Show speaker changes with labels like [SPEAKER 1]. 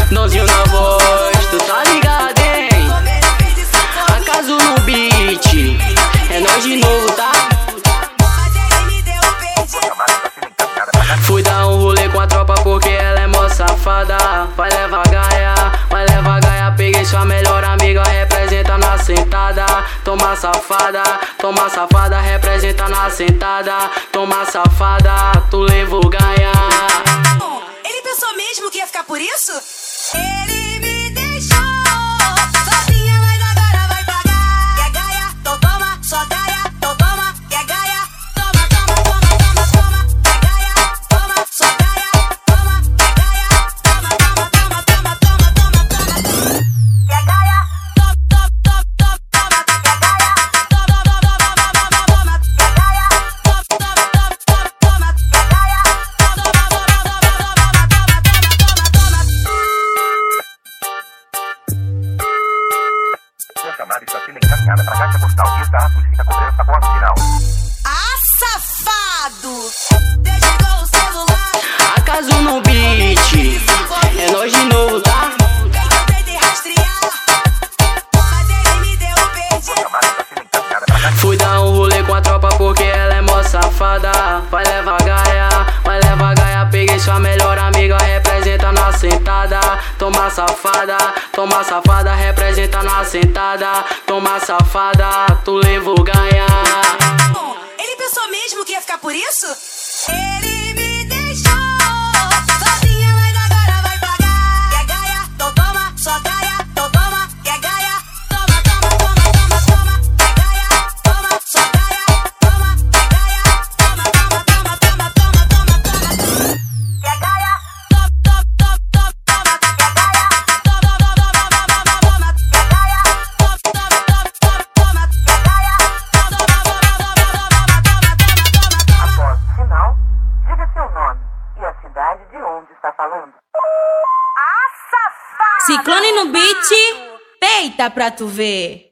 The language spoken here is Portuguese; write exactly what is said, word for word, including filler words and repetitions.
[SPEAKER 1] Donzinho na voz, tu tá ligado, hein? Acaso no beat, é nós de novo, tá? Fui dar um rolê com a tropa porque ela é mó safada. Vai levar gaia, vai levar gaia. Peguei sua melhor amiga, representa na sentada. Toma safada, toma safada, representa na sentada. Toma safada, tu levou gaia.
[SPEAKER 2] Ele pensou mesmo que ia ficar por isso? Ele me deixou sozinha, mas agora vai pagar. Quer gaia? Então toma, só gaia. Então toma, quer gaia? Toma, toma, toma, toma, toma. Quer gaia? Toma, só gaia. Toma, quer gaia? Toma, toma, toma, toma, toma, toma, toma. Quer gaia? Toma, toma, toma, toma, quer gaia? Toma, toma, toma, toma, toma, quer gaia? Toma, toma, toma, toma, quer gaia? Toma, toma, toma, toma,
[SPEAKER 3] Sua chamada está sendo encaminhada para a caixa postal e está solicita cobrança após o sinal.
[SPEAKER 2] Ah, safado! Desligou o celular.
[SPEAKER 1] Acaso no beat, é nós de novo, tá?
[SPEAKER 2] Eu tentei rastrear, mas ele me deu um perdi.
[SPEAKER 3] Sua chamada está sendo encaminhada para a caixa.
[SPEAKER 1] Fui dar um rolê com a tropa porque ela é mó safada. Vai levar gaia, vai levar gaia. Peguei sua melhor amiga, representa na sentada. Toma safada, toma safada, representa na sentada. Toma safada, tu levou gaia.
[SPEAKER 2] Ele pensou mesmo que ia ficar por isso? Ele me deixou sozinha, mas agora vai pagar. Quer gaia? Então toma, só gaia. Então toma, quer gaia? Toma, toma, toma, toma, toma. Quer gaia? Toma, só gaia. Toma, quer gaia? Toma, toma, toma, toma, toma, toma, toma. Quer gaia? Toma, toma, toma, toma, quer gaia? Toma, toma, toma, toma, toma, quer gaia? Toma, toma, toma, toma, quer gaia? Toma, toma, toma, toma, toma, toma.
[SPEAKER 4] Após o sinal, diga seu nome e a cidade de onde está falando.
[SPEAKER 2] Ah, safado!
[SPEAKER 5] Ciclone no beat, peita pra tu ver.